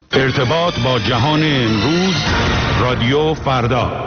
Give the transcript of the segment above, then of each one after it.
ارتباط با جهان امروز، رادیو فردا.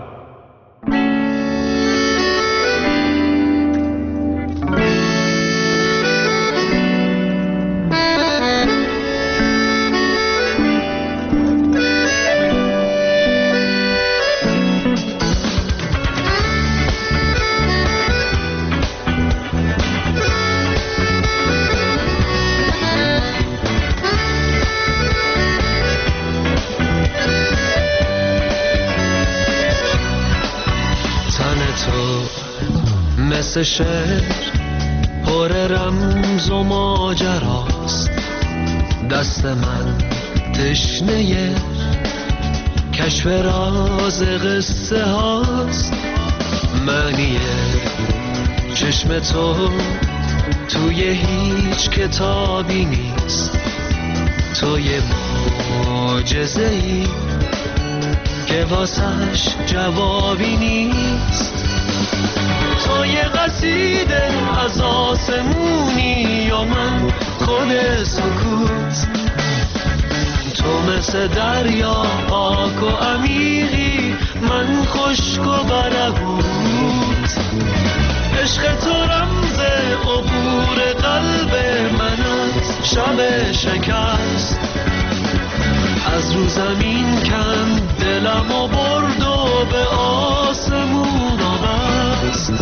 مثل شعر پر رمز و ماجراست، دست من تشنه کشف راز قصه هاست. معنی چشم تو توی هیچ کتابی نیست، تو یه معجزه‌ای که واسش جوابی نیست. تو یه قصیده از آسمونی و من خود سکوت، تو مثل دریا پاک و عمیقی، من خشک و برهوت. عشق تو رمز عبور قلب من از شب شکست، از رو زمین کند دلم و برد و به آسمون آورد.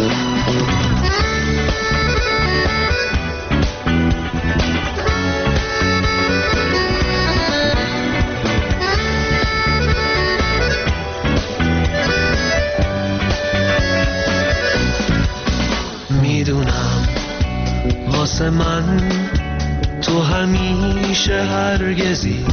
میدونم واسه من تو همیشه هرگزی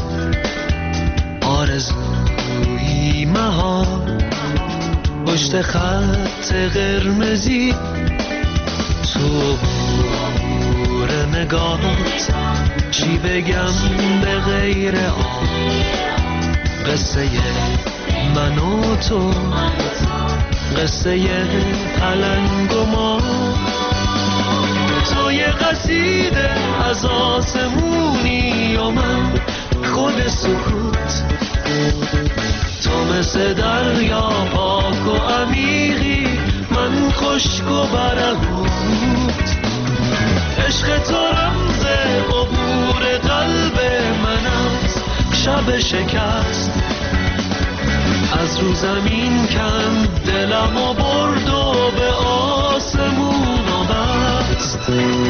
آرزویی مهار پشت خط قرمزی. تو عبور نگاهت چی بگم به غیر آن قصه من و تو، قصه پلنگ و ما. تو یه قصیده از آسمونی و من خود سکوت، تو مثل دریا پاک و عمیقی، من خشک و برهوت. عشق تو رمز عبور قلب من از شب شکست، از رو زمین کند دلم و برد و به آسمون آورد.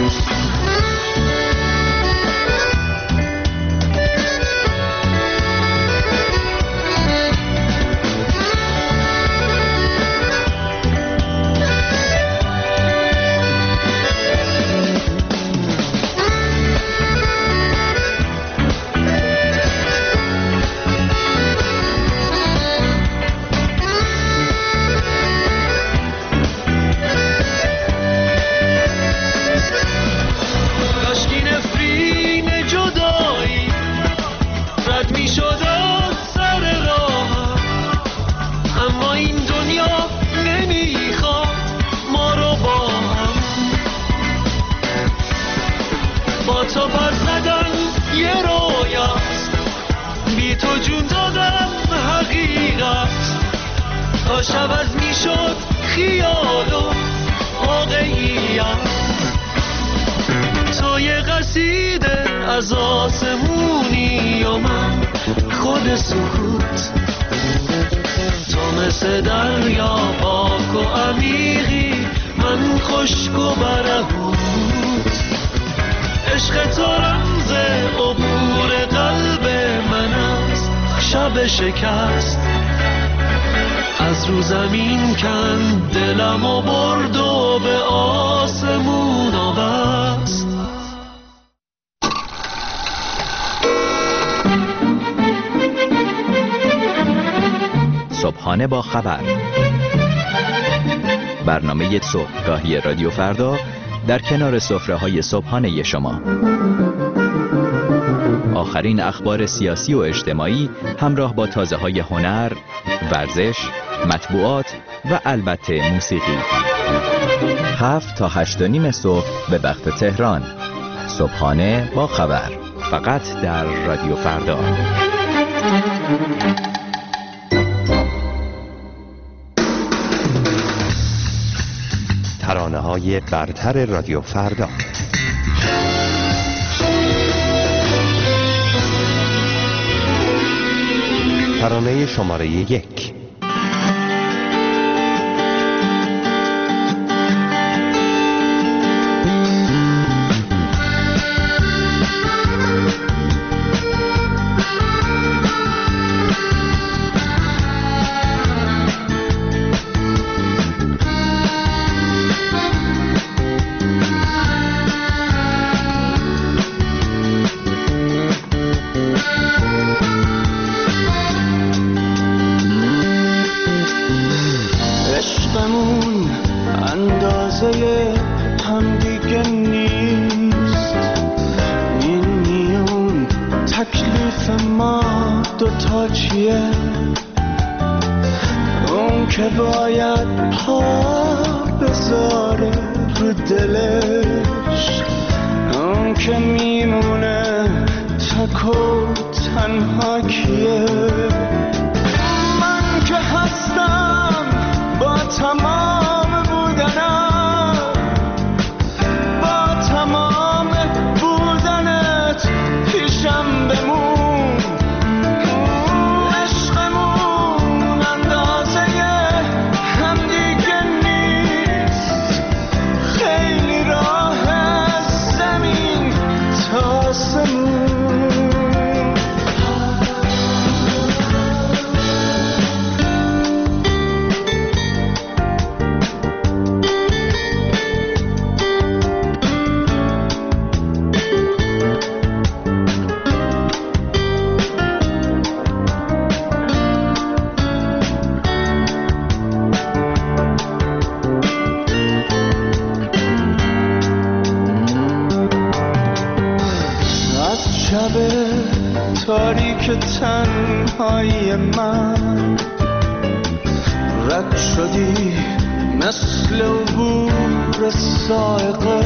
شب از میشد خیال و واقعیت. تو یه قصیده از آسمونی و من خود سکوت، تو مثل دریا پاک و عمیقی، من خشک و برهوت. عشق تو رمز عبور قلب من از شب شکست، از رو زمین کند دلم و برد و به آسمون آورد. صبحانه با خبر، برنامه صبحگاهی رادیو فردا در کنار سفره‌های صبحانه شما. آخرین اخبار سیاسی و اجتماعی همراه با تازه‌های هنر، ورزش، مطبوعات و البته موسیقی. 7 تا 8:30 صبح به وقت تهران. صبحانه با خبر. فقط در رادیو فردا. ترانه‌های برتر رادیو فردا. ترانه شماره 1. تاریک تنهای من رد شدی مثل عبور سائقه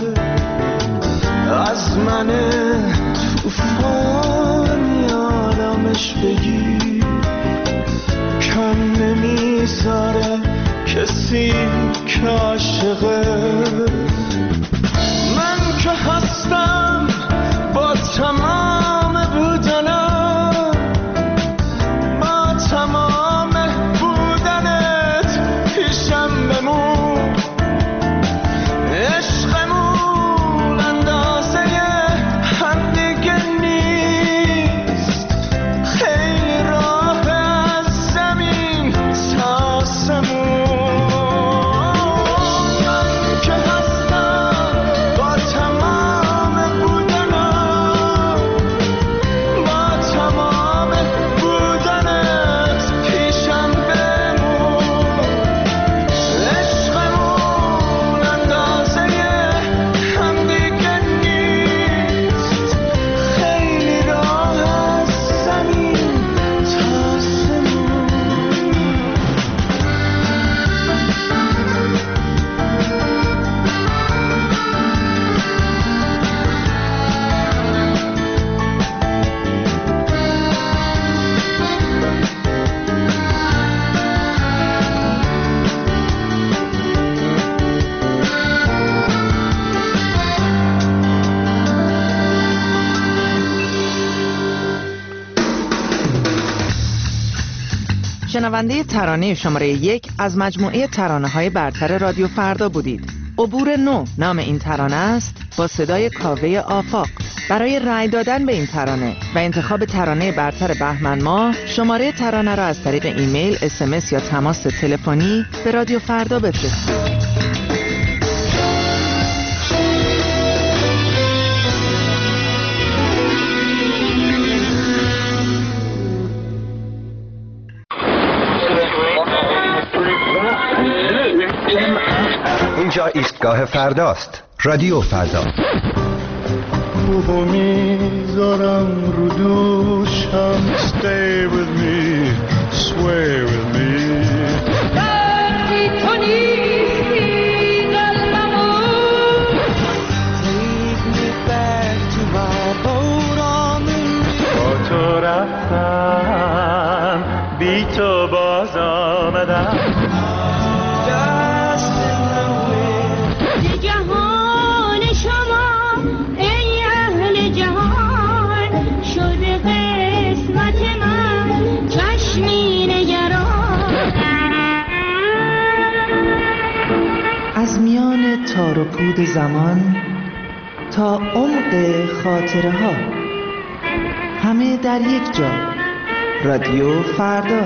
از من توفانی آرامش بگی کم نمیذاره کسی که عاشقه من که هستم با تمام بودنم با تمام بودنت پیشم بمون عشقمون اندازه هم دیگه نیست خیلی راه از زمین تا آسمون من که هستم با تمام بودنم با تمام بودنت پیشم بمون عشقمون اندازه هم دیگه نیست خیلی راه از زمین تا آسمون شنونده ترانه شماره 1 از مجموعه ترانه‌های برتر رادیو فردا بودید. عبور نو نام این ترانه است با صدای کاوه آفاق. برای رأی دادن به این ترانه و انتخاب ترانه برتر بهمن ماه شماره ترانه را از طریق ایمیل، SMS یا تماس تلفنی به رادیو فردا بفرستید. اینجا ایستگاه فرداست. رادیو فردا. روحو میذارم رو دوشم Stay with me, sway with me وقتی تو نیستی قلبمو Take me back to my boat رفتم بی تو باز آمدم جهان شما ای اهل جهان شده قسمت من چشمی نگران از میان تار و پود زمان تا عمق خاطره ها همه در یک جا. رادیو فردا.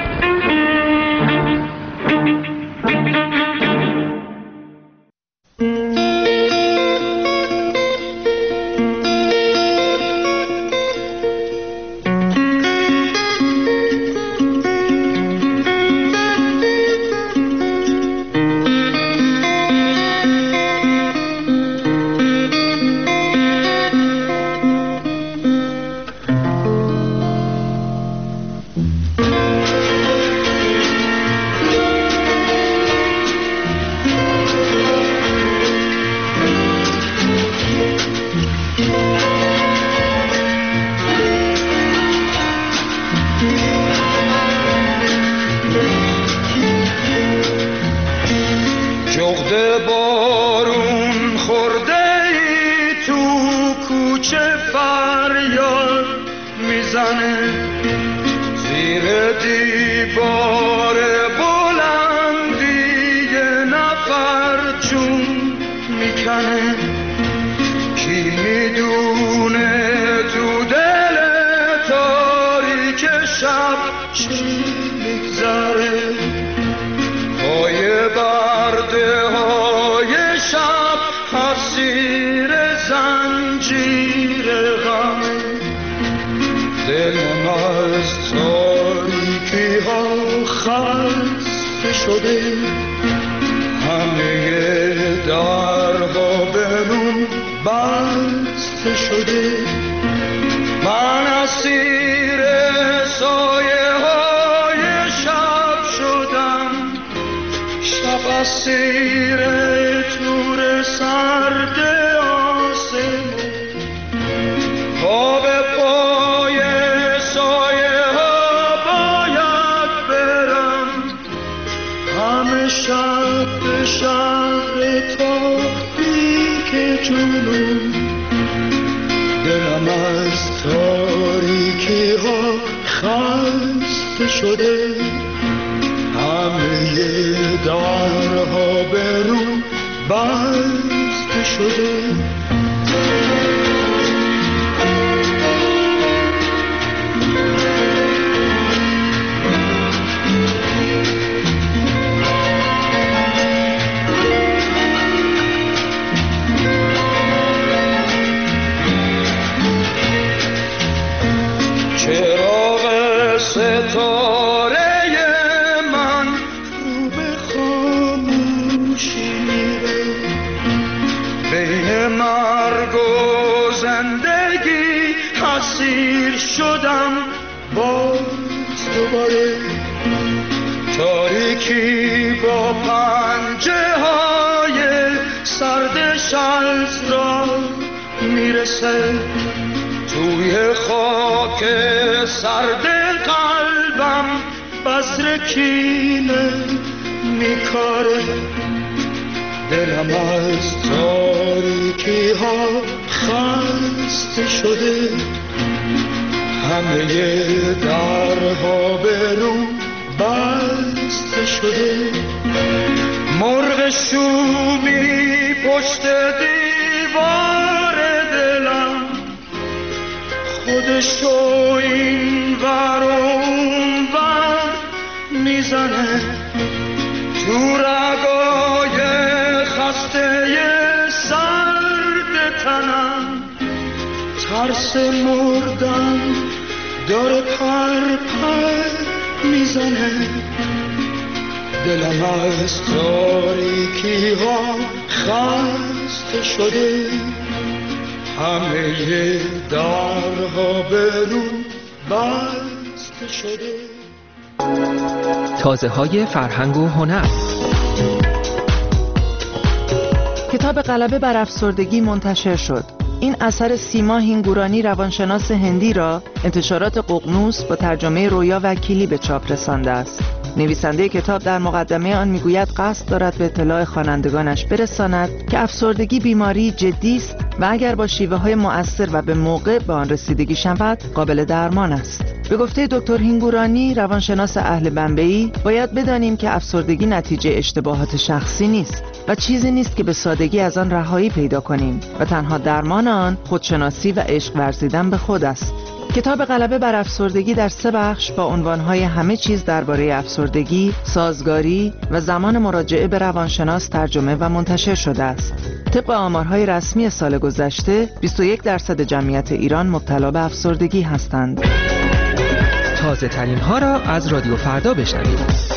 توی خاک سرد قلبم بذر کینه میکاره دلم از تاریکی ها خسته شده همه درها به رو بسته شده مرغ شومی پشت دیوار دلم خودشو این ور و اون ور میزنه تو رگای خسته سرد تنم ترس مردن داره پر پر میزنه دلم از تاریکی ها خسته شده همه درها به رو بسته شده. تازه های فرهنگ و هنر. کتاب غلبه بر افسردگی منتشر شد. این اثر سیما هینگورانی روانشناس هندی را انتشارات ققنوس با ترجمه رویا وکیلی به چاپ رسانده است. نویسنده کتاب در مقدمه آن میگوید قصد دارد به اطلاع خوانندگانش برساند که افسردگی بیماری جدی است و اگر با شیوه‌های مؤثر و به موقع به آن رسیدگی شود قابل درمان است. به گفته دکتر هینگورانی روانشناس اهل بمبئی، باید بدانیم که افسردگی نتیجه اشتباهات شخصی نیست و چیزی نیست که به سادگی از آن رهایی پیدا کنیم و تنها درمان آن خودشناسی و عشق ورزیدن به خود است. کتاب غلبه بر افسردگی در 3 بخش با عنوانهای همه چیز درباره افسردگی، سازگاری و زمان مراجعه به روانشناس ترجمه و منتشر شده است. طبق آمارهای رسمی سال گذشته 21% جمعیت ایران مبتلا به افسردگی هستند. تازه ترین ها را از رادیو فردا بشنوید.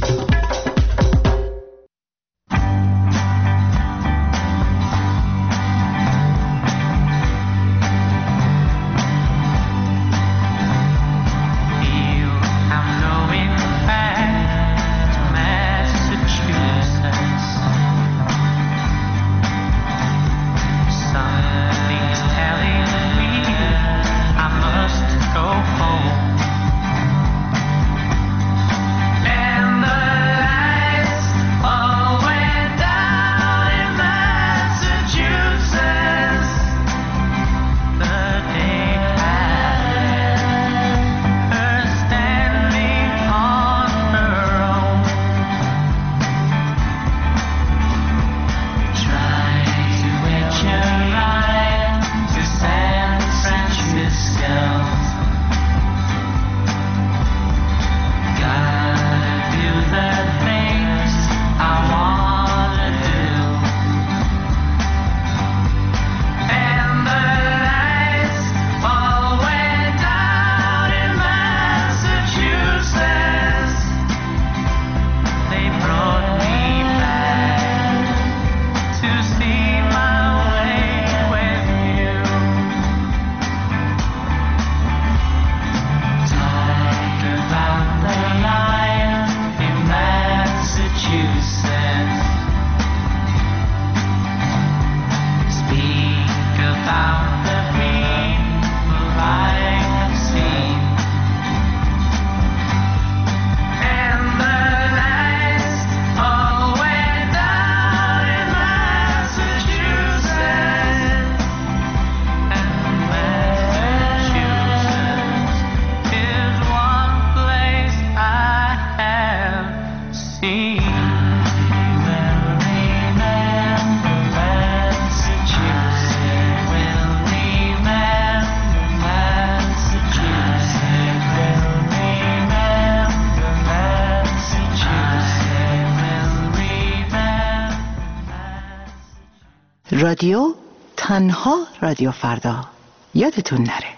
رادیو تنها رادیو فردا، یادتون نره.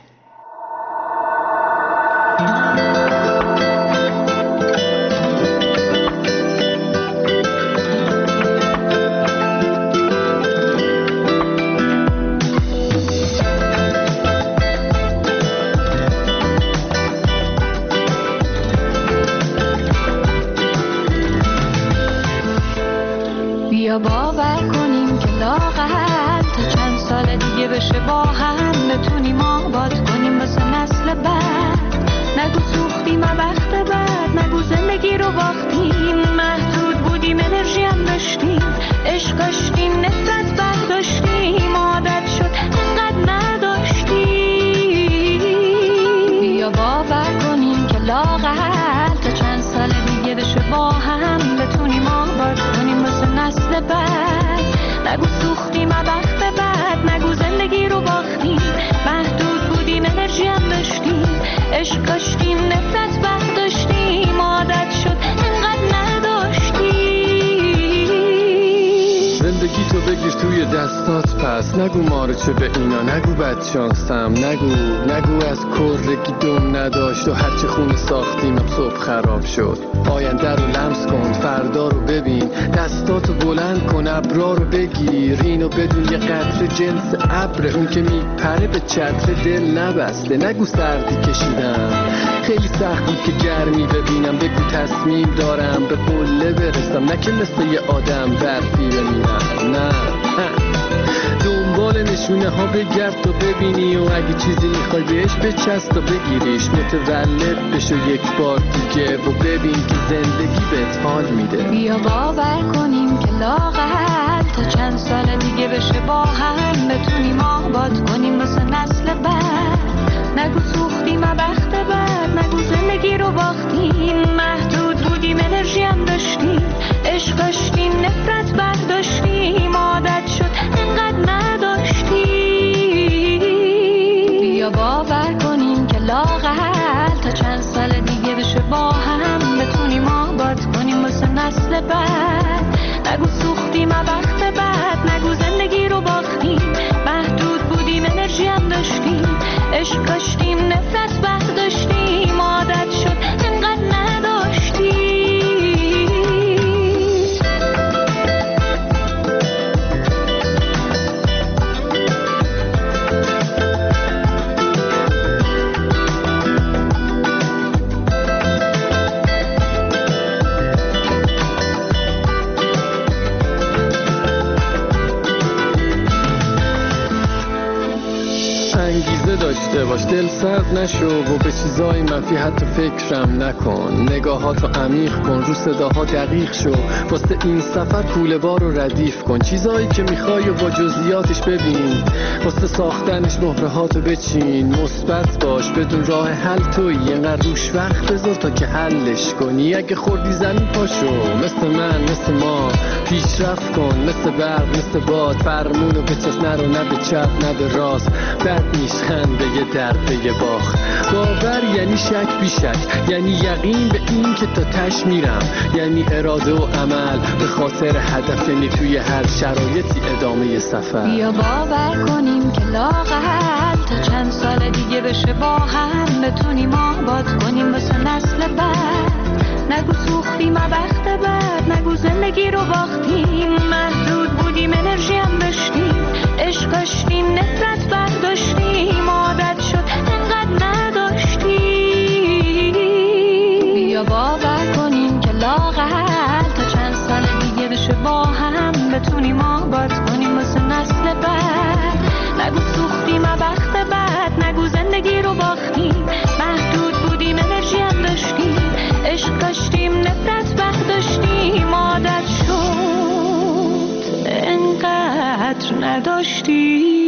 بیا باور کنیم که لااقل تا چند سال دیگه بشه با هم بتونیم آباد کنیم واسه نسل بعد. نگو سوختیم وقت بعد، نگو زندگی رو باختیم، محدود بودیم انرژی هم داشتیم، عشق داشتیم نفرت برداشتیم، عادت شد انقدر نداشتیم. بیا باور کنیم که لااقل تا چند سال دیگه بشه با هم بتونیم آباد کنیم واسه نسل بعد. نگو سوختیم وقت بعد، نگو زندگی رو باختیم، محدود بودیم انرژی هم داشتیم، عشق داشتیم نفرت برداشتیم، عادت شد انقدر نداشتیم. زندگی تو بگیر توی دستات پس، نگو مارچه به اینا، نگو بدشانسم، نگو از کرگی دم نداشت و هرچه خونه ساختیم هم صبح خراب شد. آینده رو لمس کن، فردا رو ببین، دستاتو بلند کن، ابرا رو بگیر، اینو بدون یه قطره جنس ابر، اون که میپره به چتر دل نبسته. نگو سردی کشیدم، خیلی سخت بود که گرمی ببینم، بگو تصمیم دارم به قله برسم، نه که مثل یه آدم برفی بمیرم. نه دنبال نشونه ها بگرد تا ببینی و اگه چیزی میخوای بهش بچست تا بگیریش. متولد بشو یک بار دیگه و ببین که زندگی بهت حال میده. بیا باور کنیم که لااقل تا چند سال دیگه بشه با هم بتونیم آباد کنیم واسه نسل بعد. نگو سوختیم بخت بعد، نگو زندگی رو باختیم. محدود بودیم انرژی هم داشتیم، عشق داشتیم نفرت برداشتیم، عادت شد انقدر نداشتیم. بیا باور کنیم که لااقل تا چند سال دیگه بشه با هم بتونیم آباد کنیم واسه نسل بعد. نگو سوختیم بخت بعد، نگو زندگی رو باختیم. محدود بودیم انرژی هم داشتیم، عشق داشتیم نفرت برداشتیم، عادت شد انقدر نداشتیم. داشته باش، دل سرد نشو و به چیزای منفی حتی فکرم نکن. نگاهاتو عمیق کن، رو صداها دقیق شو، واسه این سفر کوله بار رو ردیف کن. چیزایی که میخوای و با جزئیاتش ببین، واسه ساختنش مهرهاتو بچین. مثبت باش، بدون راه حل تویی، اینقدر روش وقت بذار تا که حلش کنی. اگه خوردی زمین پاشو، مثل من مثل ما پیشرفت کن، مثل برق مثل باد. فرمونو به چست نرو، نه به چپ نه به راست. بد نیشخند به یه درد به یه باخت. باور یعنی شک بی شک، یعنی یقین به این که تا تش میرم، یعنی اراده و عمل به خاطر هدف، یعنی توی هر شرایطی ادامه سفر. بیا باور کنیم که لااقل تا چند سال دیگه بشه با هم بتونیم آباد کنیم واسه نسل بعد. نگو سوختیم بخت بعد، نگو زندگی رو باختیم. محدود بودیم انرژی هم داشتیم، عشق داشتیم نفرت برداشتیم، عادت شد انقدر نداشتیم. بیا باور کنیم که لااقل تا چند سال دیگه بشه با هم بتونیم آباد کنیم واسه نسل بعد. نگو سوختیم بخت بعد، نگو زندگی رو باختیم. محدود بودیم انرژی هم داشتیم، عشق داشتیم نفرت برداشتیم، عادت شد انقدر نداشتیم.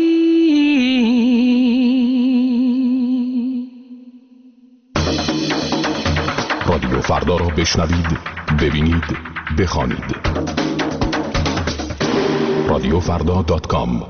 رادیو فردا را بشنوید، ببینید، بخوانید. radiofrda.com.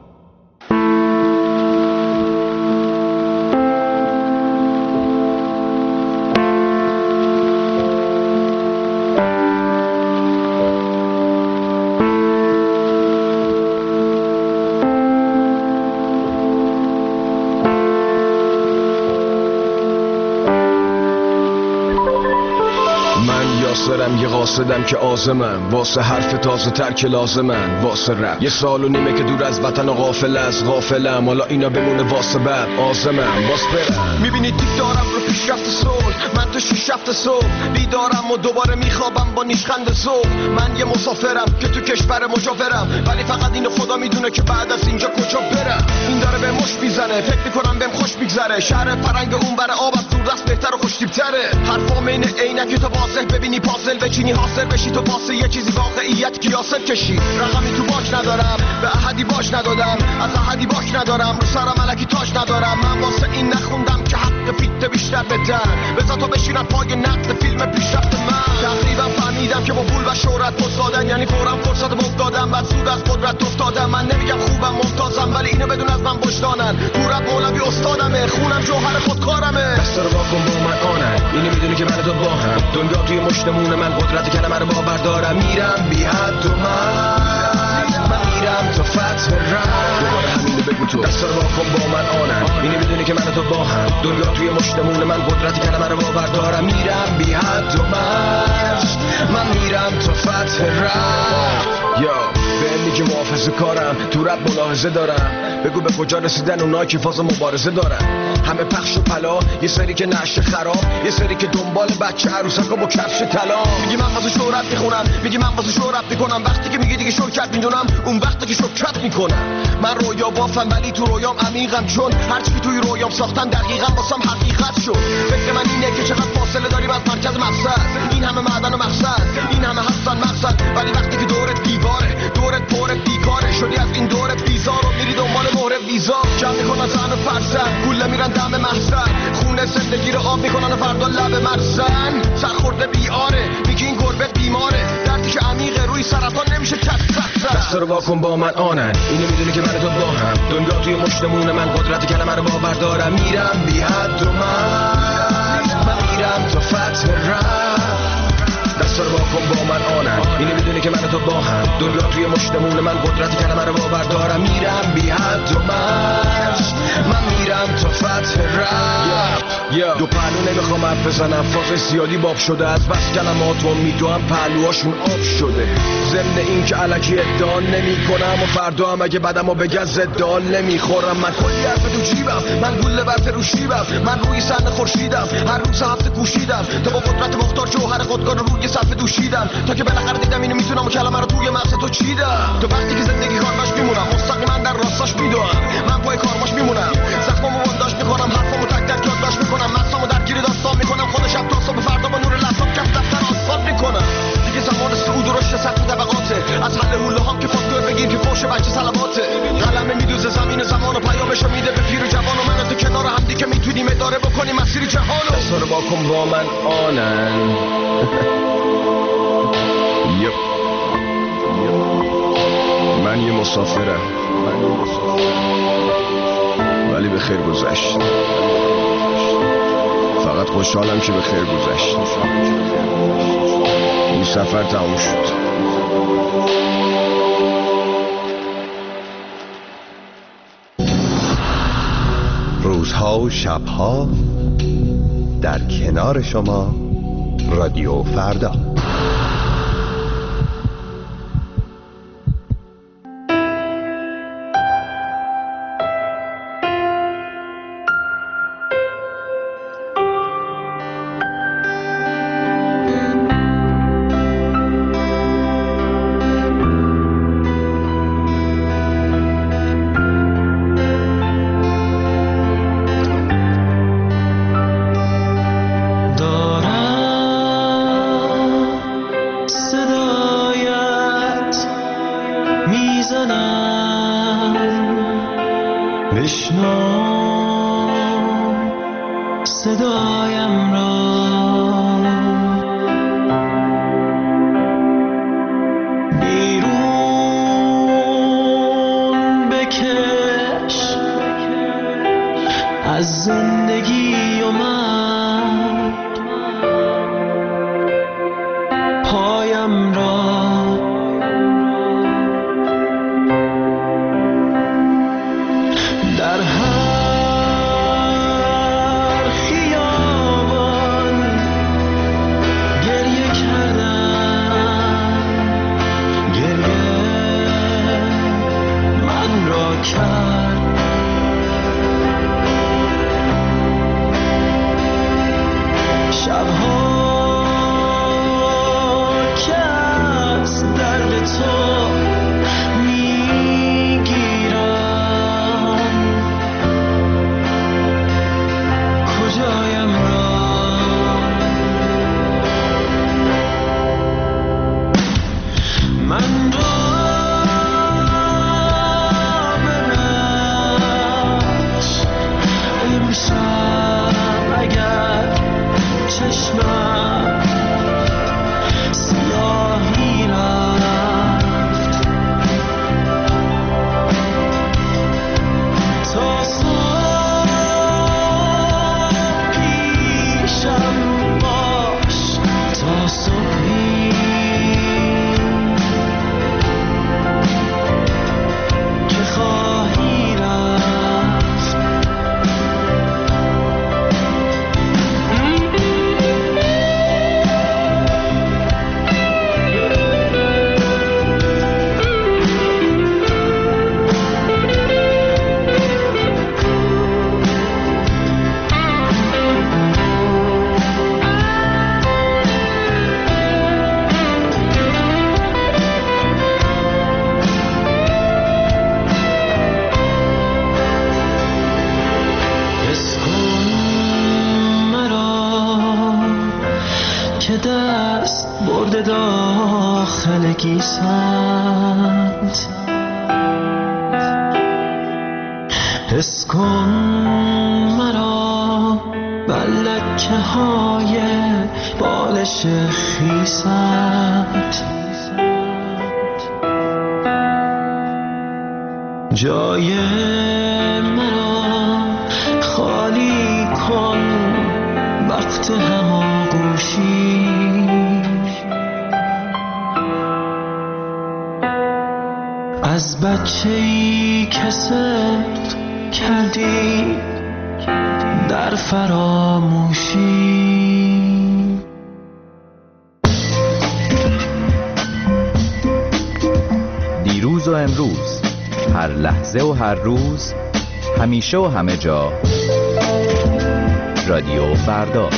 یه قاصدم که آزمم، واسه حرف تازه تر که لازمن، واسه رپ 1 سال و نیمه که دور از وطن و غافل از غافلم. حالا اینا بمونه واسه بعد آزمم، باز برم. میبینی دیگ دارم رو پیشرفت صلح، من تو 6 7 صبح بیدارم و دوباره میخوابم با نیشخند ذوق. من یه مسافرم که تو کشور مجاورم، ولی فقط اینو خدا میدونه که بعد از اینجا کجا برم. این داره به مش میزنه، فکر میکنم بهم خوش میگذره. شهر فرنگ اون بره آب از دور دست بهتر و خوشتیب‌تره. حرفام این عینک تو واضح ببینی پازل بچینی، حاصل بشی تو واسه یه چیزی واقعیت کیاسل کشی. رقمی تو باک ندارم، به احدی باش ندادم، از احدی باک ندارم، رو سرم الکی تاج ندارم. من واسه این نخوندم که حق فیت بیشتر بدن، بذار تو بشینم پای نقد فیلم پیشرفت من. تقریبا فهمیدم که با پول و شهرت بزدادن، یعنی فورا فرصت بوق دادم، بعد زود از قدرت افتادم. من نمیگم خوبم ممتازم، ولی اینو بدون از من وجدانن. دورت مولوی استادمه، خونم جوهر خودکارمه. دست رو واکن با من آنن، اینو میدونی که من تو با هم. دنیا توی مشتمون من، قدرت کلمه رو باور دارم. میرم بی حد و من میرم تا فتح رم. دوباره همینو بگو تو، دست رو واکن با من آنن، اینو میدونی که من تو با هم. دنیا توی مشتمون من، قدرت کلمه رو باور دارم. میرم بی حد و من میرم تا فتح رم. یا به میگه محافظه کارم، تو رب ملاحظه دارم. بگو به کجا رسیدن اونایی که فاز مبارزه دارن. همه پخش و پلا یه سری که نشه خراب، یه سری که دنبال بچه عروسکا با کفش طلا. میگی من واسه شهرت میخونم، میگی من واسه شهرت میکنم. وقتی که میگی دیگه شرکت میدونم، اون وقتی که شرکت میکنم. من رویا بافم ولی تو رویام عمیقم، چون هرچی که توی رویام ساختم دقیقاً واسم حقیقت شد. فکر من اینه که چقدر فاصله داریم از مرکز مقصد. این همه معدن و مقصد، این همه هستن مقصد، ولی وقتی که دورت دیواره، دورت پر بیکاره شدی از این دور بیزار و میری دنبال مهر ویزا. جمع میکنن زن و فرزن، گوله میرن دم محزن، خونه زندگی رو آب میکنن و فردا لب مرزن. سرخورده بیاره، میگی این گربه بیماره، دردی که عمیقه روی سرطان نمیشه کس سخت. دست رو واکن با من آنن، اینو میدونی که من تو با هم. دنیا توی مشتمون من، قدرت کلمه رو باور دارم. میرم بی حد و من میرم تا فتح رب. دست رو واکن با من آنن، اینو میدونی که من تو با هم. دنیا توی مشتمون من، قدرت کلمه رو باور دارم. میرم بی حد و من میرم تا فتح رب. دو پهلو نمیخوام حرف بزنم، فاز زیادی باب شده، از بس کلماتو میدوام پهلوهاشون آب شده. ضمن این که الکی ادعا نمی کنم و فردا هم اگه بدمو بگن زدال نمیخورم. من کلی حرف تو جیبم، من گله برت رو شیبم، من روی سن خورشیدم، هر روز هفته کوشیدم تا با قدرت مختار جوهر خودکار رو روی صفحه دوشیدم، تا که بالاخره دیدم اینو میتونم و کلمه رو توی مغز تو چیدم. تو وقتی که زندگی کارماش میمونم، مستقیما در راستاش میدوام، من پای کارماش میمونم، زخمامو بنداشت میکنم، حرفامو تک تک یادداشت میکنم، مغزامو درگیر داستان میکنم، خود شب تا صبح فردا با نور لپتاپ کف دفتر آسفالت میکنم. دیگه زمان صعود و رشد سطح طبقاته، از حل حوله ها که فاکتور بگیر که فوش بچه صلواته. قلم میدوزه زمین زمان و پیامشو میده به پیر و جوان و من تو کنار هم دیگه میتونیم اداره بکنیم مسیر جهانو. دستا رو واکن با من آنن. من یه مسافرم ولی به خیر گذشت. فقط خوشحالم که به خیر گذشت. این سفر تموم شد. روزها و شبها در کنار شما، رادیو فردا. برده داخل گیسند. حس کن مرا بر لکه های بالش خیسند. جای مرا خالی کن وقت هماغوشی. از بچه‌ای که سفت کردی در فراموشی. دیروز و امروز، هر لحظه و هر روز، همیشه و همه جا، رادیو فردا.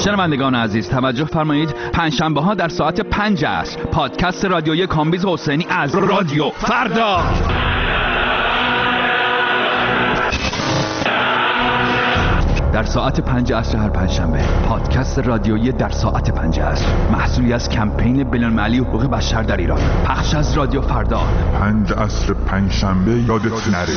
شنوندگان عزیز توجه فرمایید، پنجشنبه ها در ساعت 5 عصر پادکست رادیویی کامبیز حسینی از رادیو فردا. در ساعت 5 عصر هر پنجشنبه پادکست رادیویی در ساعت 5 عصر، محصولی از کمپین بین‌المللی حقوق بشر در ایران، پخش از رادیو فردا. 5 عصر پنجشنبه یادت نره.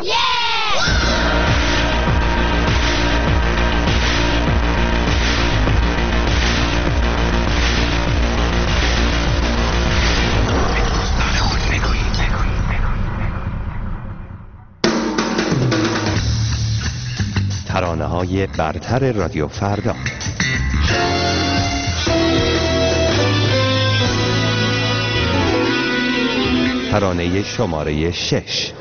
ترانه‌های برتر رادیو فردا. ترانه شماره 6.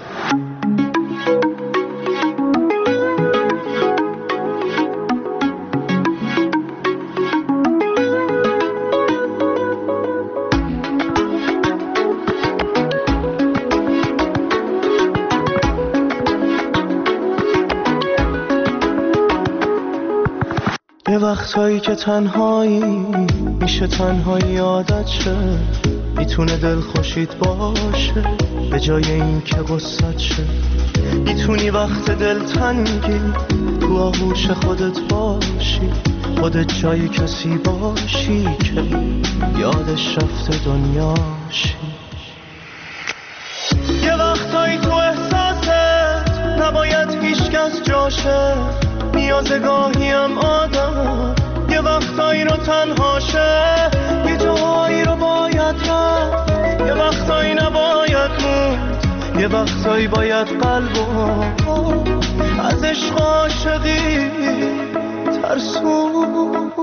یه وقتایی که تنهایی میشه، تنهایی عادت شه، میتونه دل خوشید باشه به جای این که غصت شه. میتونی وقت دل تنگی تو آغوش خودت باشی، خودت جای کسی باشی که یادش رفته دنیاشی. یه وقتایی تو احساست نباید هیچکس جاشه، نیاز گاهیم آدم یه وقتایی رو تنهاشه، یه جایی رو باید رفت، یه وقتایی نباید موند، یه وقتایی باید قلبو از عشق عاشقی ترسوند.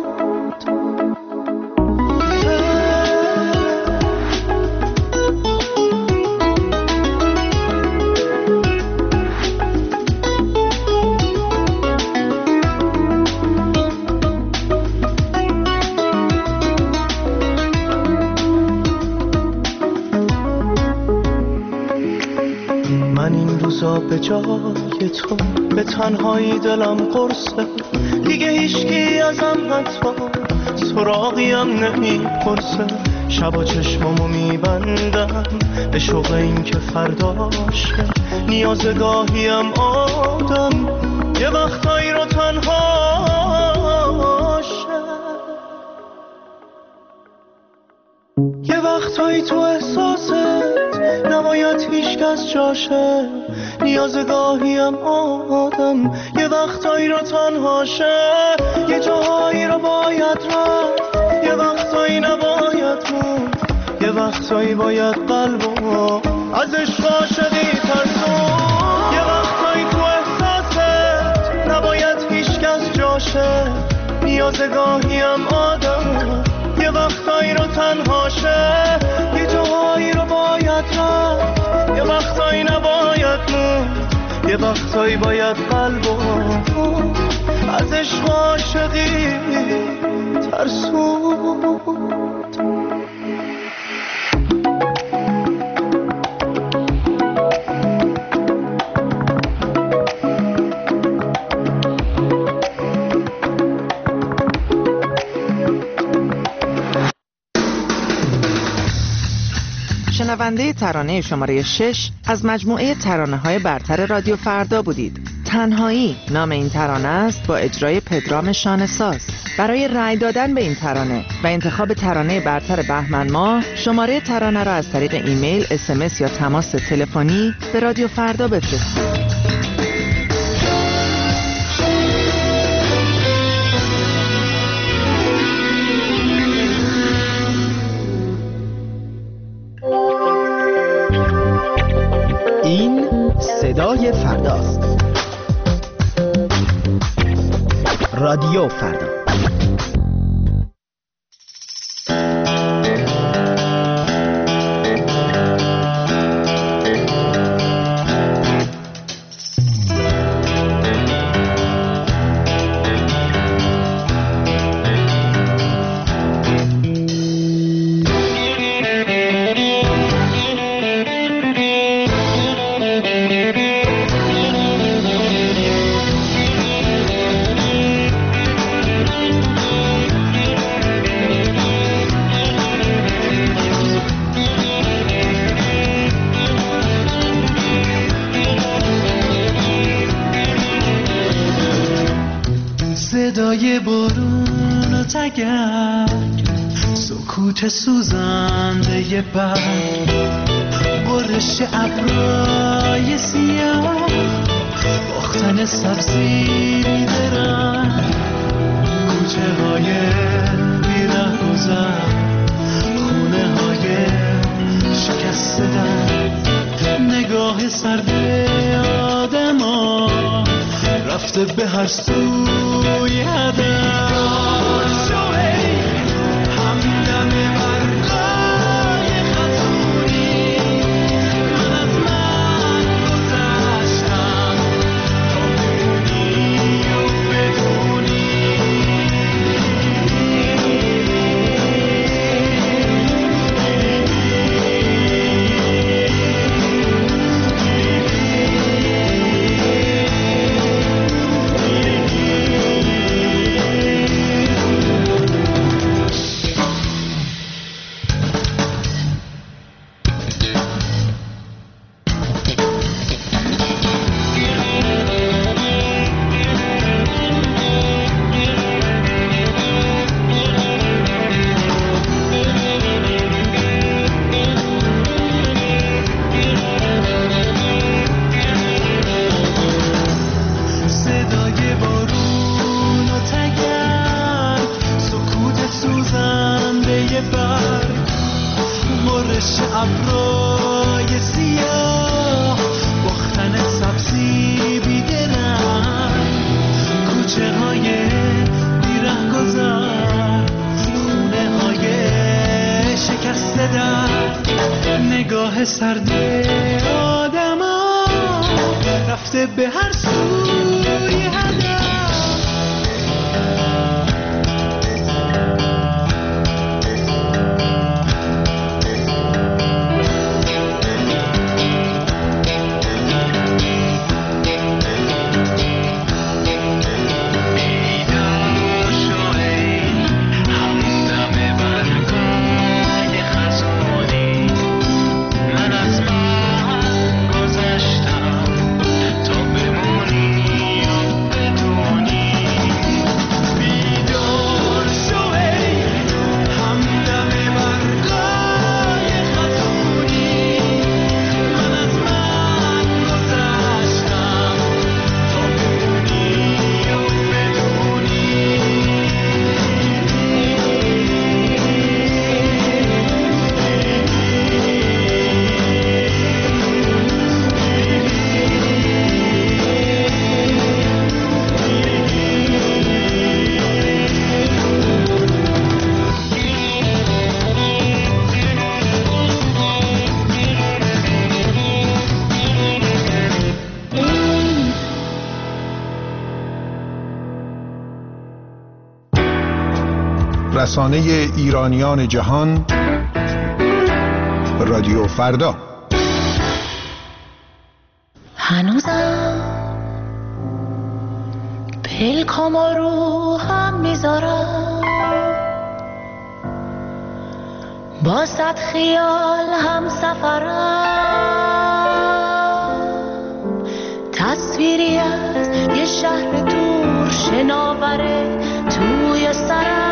به جای تو به تنهایی دلم قرصه، دیگه هیچکی ازم حتی سراغیم نمیپرسه. شبا چشمامو میبندم به شوق این که فرداشه، نیاز گاهیم آدم یه وقتایی رو تنهاشه. یه وقتایی تو احساست نباید هیچکس جاشه، نیاز گاهیم آدم یه وقتایی رو تنهاشه، یه جاهایی رو باید رفت، یه وقتایی نباید موند، یه وقتایی باید قلبو از عشق عاشقی ترسون. یه وقتایی تو احساست نباید هیچکس جاشه، نیاز گاهیم آدم یه وقتایی رو تنهاشه، یه جاهایی رو باید رفت، یه وقتایی نباید موند، یه وقتایی باید قلبو از عشق عاشقی ترسوند. شنونده ترانه شماره 6 از مجموعه ترانه‌های برتر رادیو فردا بودید. تنهایی نام این ترانه است با اجرای پدرام شانه‌ساز. برای رأی دادن به این ترانه و انتخاب ترانه برتر بهمن ماه، شماره ترانه را از طریق ایمیل، SMS یا تماس تلفنی به رادیو فردا بفرستید. این صدای فرداست. رادیو فردا. صدای بارون و تگرگ، سکوت سوزنده برگ، برش ابرای سیاه، باختن سبزی درنگ، کوچه های بیره گذر، خونه های شکسته در، نگاه سرد آدم ها رفته به هر سوی هدف. نگاه سرد آدما رفته به هر سوی هدف. رسانه ایرانیان جهان، رادیو فردا. هنوزم پلکام رو هم میذارم، با صد خیال هم سفرم، تصویری از یه شهر دور شناوره توی سرم.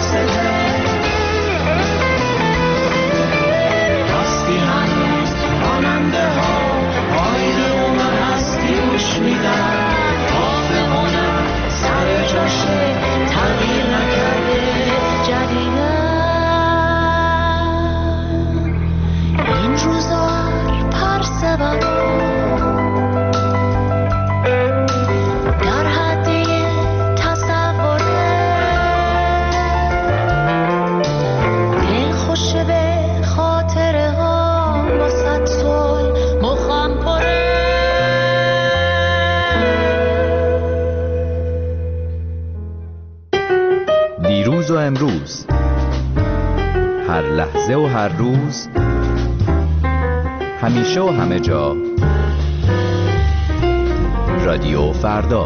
دیروز و امروز، هر لحظه و هر روز، همیشه و همه جا، رادیو فردا.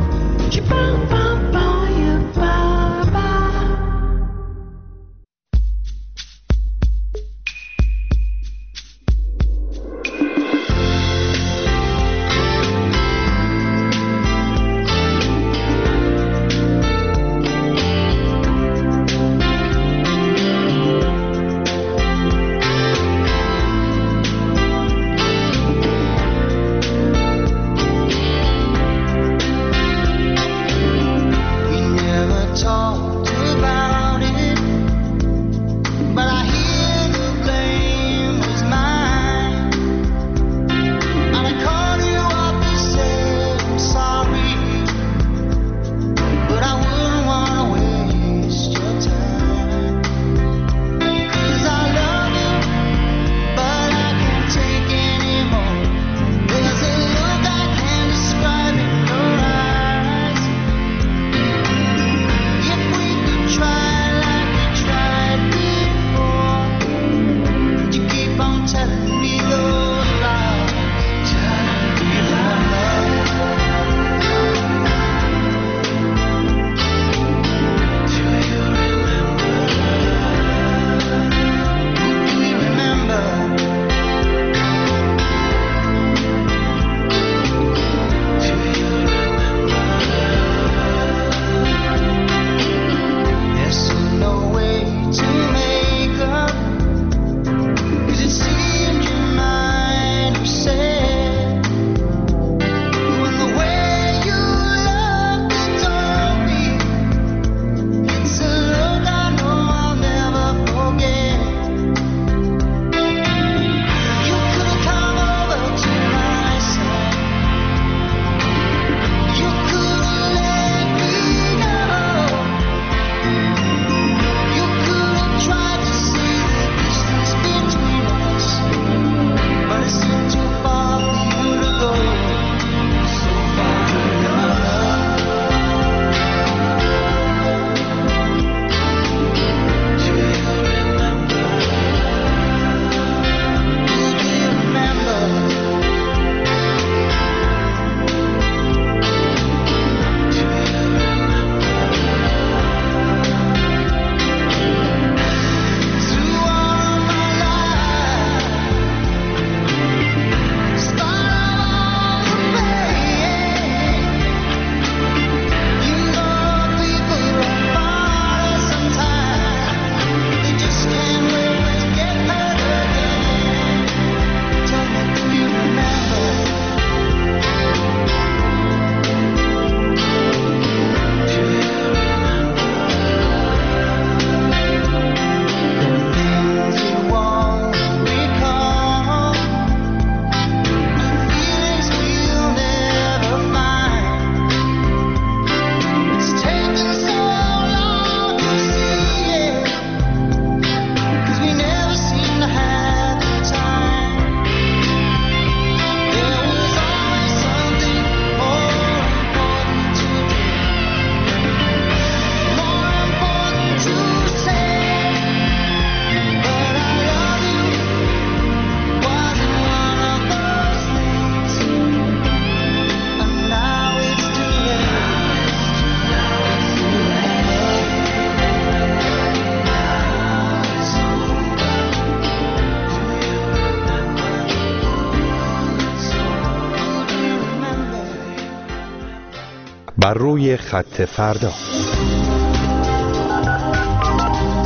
بر روی خط فردا.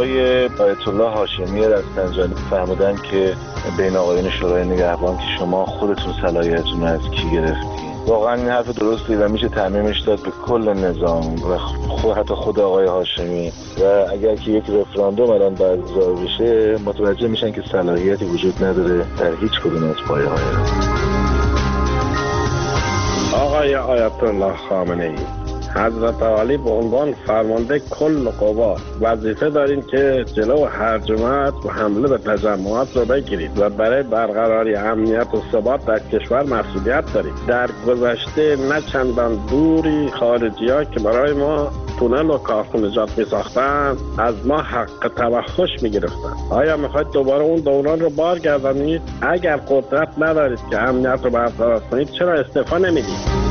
آقای آیت الله هاشمی رستنجانی فرمودن که بین آقایان شورای نگهبان که شما خودتون صلاحیتتون از کی گرفتین. واقعا این حرف درستی و میشه تعمیمش داد به کل نظام و حتی خود آقای هاشمی و اگر که یک رفراندوم الان برگزار بشه متوجه میشن که صلاحیتی وجود نداره در هیچ کدوم از پایه‌های آقای آیت الله خامنه‌ای حضرت عالی به عنوان فرمانده کل قوا وظیفه دارین که جلو هرجمت و حمله به تجمعات رو بگیرید و برای برقراری امنیت و ثبات در کشور مسئولیت دارید. در گذشته نه چندان دوری خارجی‌ها که برای ما تونل و کارخانجات می ساختن از ما حق توخش می گرفتن. آیا میخواید دوباره اون دوران رو بازگردانید؟ اگر قدرت ندارید که امنیت رو برقرار کنید چرا استعفا نمیدید؟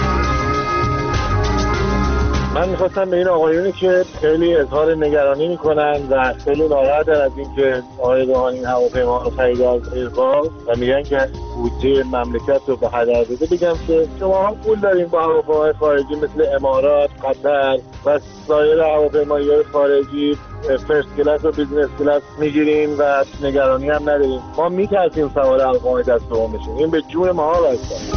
من میخواستم به این آقایونی که خیلی اظهار نگرانی میکنن و خیلی ناراحتن از این که آقای روحانی هواپیما رو خرید از ایرباز و میگن که بودجه مملکت رو به هدر داده، بگم که شما هم پول دارین با هواپیمای خارجی مثل امارات، قطر و سایر هواپیمای‌های خارجی فرست کلاس و بیزنس کلاس میگیرین و نگرانی هم ندارین. ما میترسیم سوار هواپیمای دست دوم بشیم. این به جون ما بسته.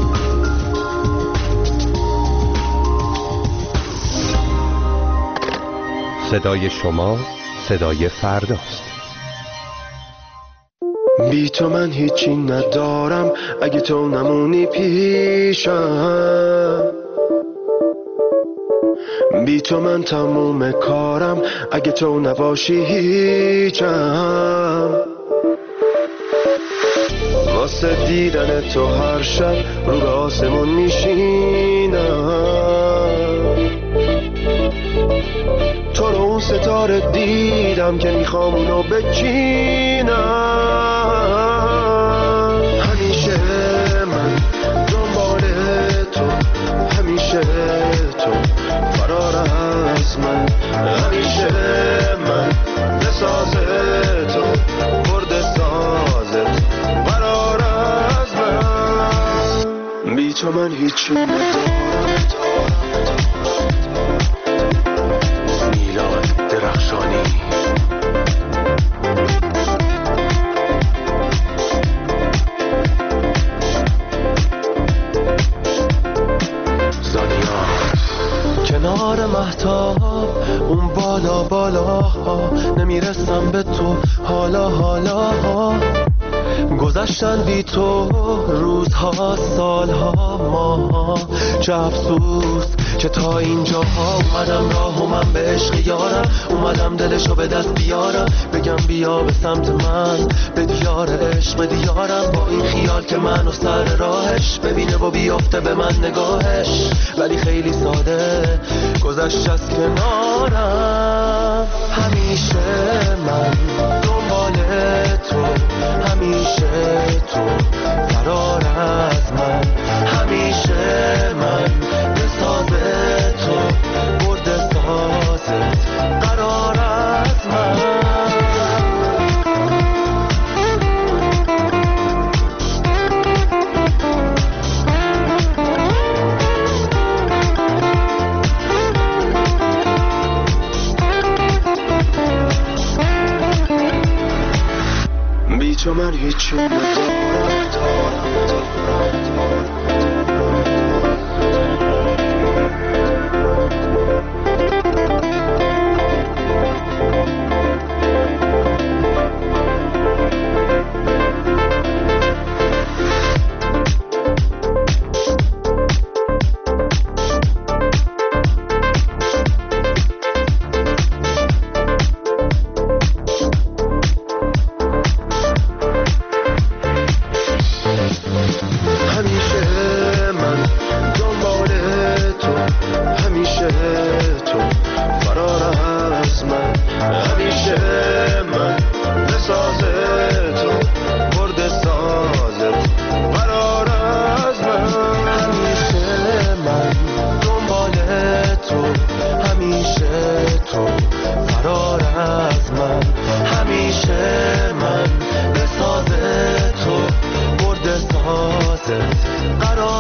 صدای شما صدای فرداست. بی تو من هیچی ندارم اگه تو نمونی پیشم، بی تو من تموم کارم اگه تو نباشی هیچم. واسه دیدن تو هر شب رو به آسمون میشینم، تو رو اون ستاره دیدم که میخوام اونو بچینم. همیشه من دنبال تو، همیشه تو فرار از من، همیشه من بساز تو برد سازت فرار از من. بی تو من هیچی ندارم. درخشانی کنار مهتاب اون بالا بالا نمیرسم به تو حالا گذشتن بی تو روزها سالها ماها، چه افسوس که تا اینجاها اومدم راه و من به عشق یارم، اومدم دلشو به دست بیارم، بگم بیا به سمت من به دیار عشق به دیارم، با این خیال که منو سر راهش ببینه و بیفته به من نگاهش، ولی خیلی ساده گذشت از کنارم. همیشه من دنبال تو، همیشه تو فرار از من، همیشه من بساز تو برد سازت قرار از من. بی تو من هیچی ندارم. قرار